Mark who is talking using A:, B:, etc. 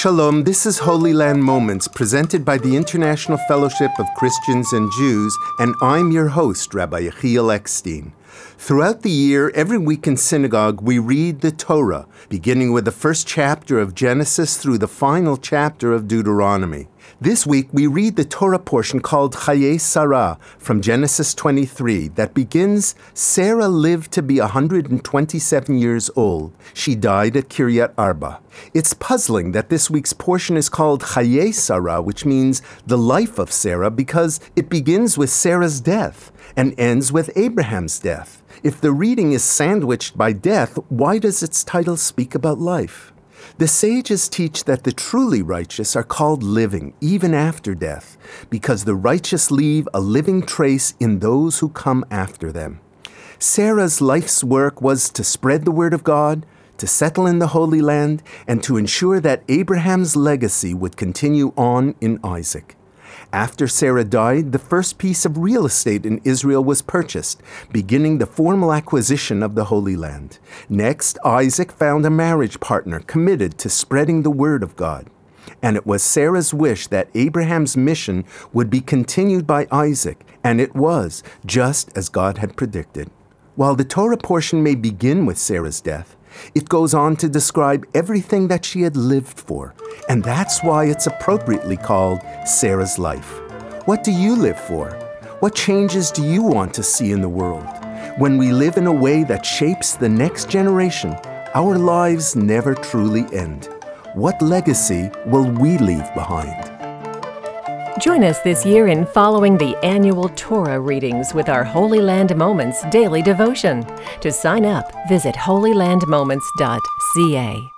A: Shalom, this is Holy Land Moments, presented by the International Fellowship of Christians and Jews, and I'm your host, Rabbi Yechiel Eckstein. Throughout the year, every week in synagogue, we read the Torah, beginning with the first chapter of Genesis through the final chapter of Deuteronomy. This week, we read the Torah portion called Chayei Sarah from Genesis 23 that begins, Sarah lived to be 127 years old. She died at Kiryat Arba. It's puzzling that this week's portion is called Chayei Sarah, which means the life of Sarah, because it begins with Sarah's death and ends with Abraham's death. If the reading is sandwiched by death, why does its title speak about life? The sages teach that the truly righteous are called living, even after death, because the righteous leave a living trace in those who come after them. Sarah's life's work was to spread the word of God, to settle in the Holy Land, and to ensure that Abraham's legacy would continue on in Isaac. After Sarah died, the first piece of real estate in Israel was purchased, beginning the formal acquisition of the Holy Land. Next, Isaac found a marriage partner committed to spreading the word of God. And it was Sarah's wish that Abraham's mission would be continued by Isaac, and it was, just as God had predicted. While the Torah portion may begin with Sarah's death, it goes on to describe everything that she had lived for, and that's why it's appropriately called Sarah's life. What do you live for? What changes do you want to see in the world? When we live in a way that shapes the next generation, our lives never truly end. What legacy will we leave behind?
B: Join us this year in following the annual Torah readings with our Holy Land Moments daily devotion. To sign up, visit holylandmoments.ca.